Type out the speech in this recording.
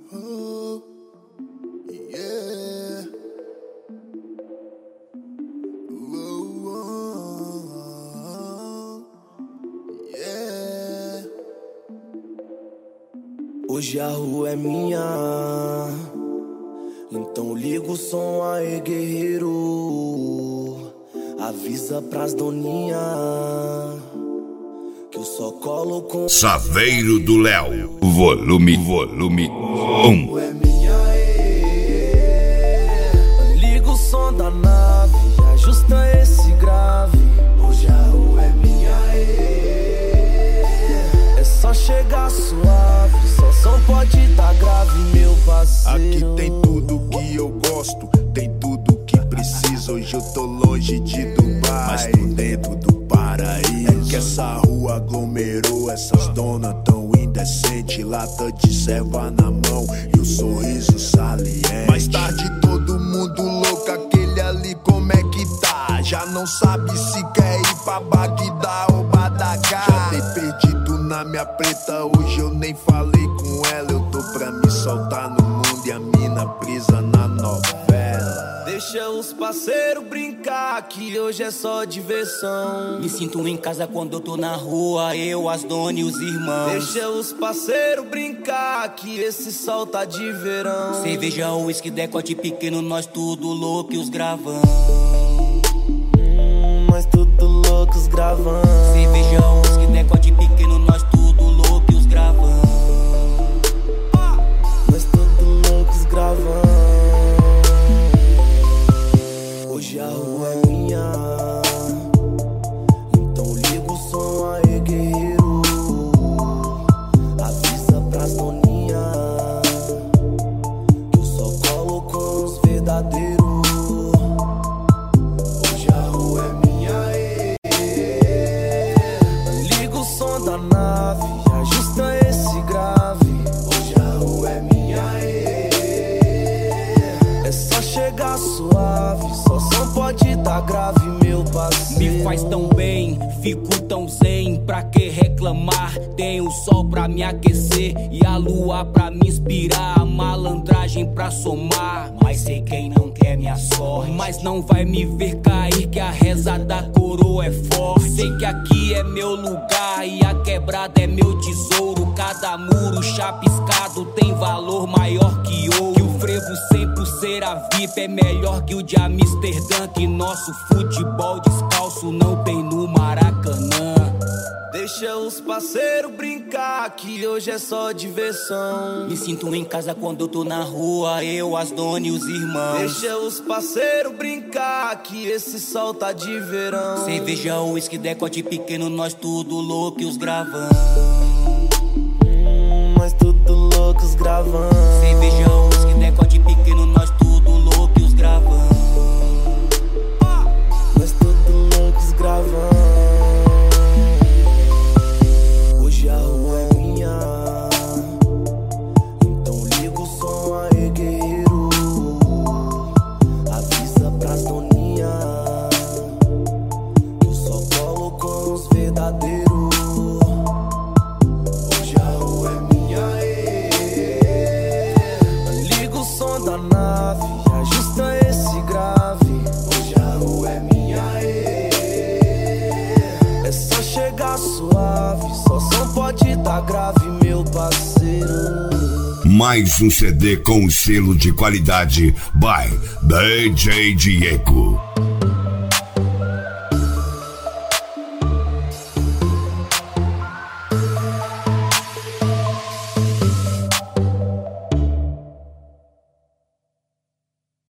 Oh, yeah. Yeah. Hoje a rua é minha, então liga o som aí, guerreiro. Avisa pras doninha que eu só colo com Chaveiro do Léo, volume 1. é minha, liga o som da nave, ajusta esse grave. Hoje a rua é minha, é só chegar suave, só pode dar grave, meu parceiro. Aqui tem tudo que eu gosto, tem tudo que preciso. Hoje eu tô longe de Dubai, mas tô dentro do paraíso. É que essa rua aglomerou, essas donas tão indecentes. Lata de serva na mão e o sorriso saliente. Mais tarde todo mundo louco, aquele ali como é que tá? Já não sabe se quer ir pra Bagdá ou Badagá. Já tem perdido na minha preta, hoje eu nem falei com ela. Eu tô pra me soltar no mundo e a mina presa na novela. Deixa os parceiros brincar, que hoje é só diversão. Me sinto em casa quando eu tô na rua, eu, as donas e os irmãos. Deixa os parceiros brincar, que esse sol tá de verão. Cerveja, uísque, decote pequeno, nós tudo louco e os gravão. Nós tudo loucos gravando. Cerveja, uísque, decote pequeno, nós tudo louco e os gravão. Nós tudo loucos gravando. Hoje a rua é minha, então liga o som aí, guerreiro. Avisa pras doninha que eu só colo com os verdadeiros. Hoje a rua é minha, liga o som da nave, ajusta esse grave. Hoje a rua é minha, é só chegar suave, só pode dar grave, meu parceiro. Me faz tão bem, fico tão zen. Pra que reclamar? Tem o sol pra me aquecer e a lua pra me inspirar, a malandragem pra somar. Mas sei quem não quer minha sorte, mas não vai me ver cair, que a reza da coroa é forte. Sei que aqui é meu lugar e a quebrada é meu tesouro. Cada muro chapiscado tem valor maior que ouro. Que o frevo sempre ser a VIP é melhor que o de Amsterdã. Que nosso futebol descalço não tem no Maracanã. Deixa os parceiros brincar, que hoje é só diversão. Me sinto em casa quando eu tô na rua, eu, as donas e os irmãos. Deixa os parceiros brincar, que esse sol tá de verão. Cerveja, uísque, decote pequeno, nós tudo louco e os gravão. Nós tudo loucos gravando. Cerveja, uísque, decote pequeno, nós tudo louco e os gravão. Nós tudo loucos gravando. Hoje a rua é minha, então liga o som aí, guerreiro. Avisa pras doninha que eu só colo com os verdadeiros. Hoje a rua é minha, liga o som da nave, ajusta esse grave. Hoje a rua é minha, é só chegar suave, só pode dar grave, meu parceiro. Mais um CD com selo de qualidade by DJ Diego.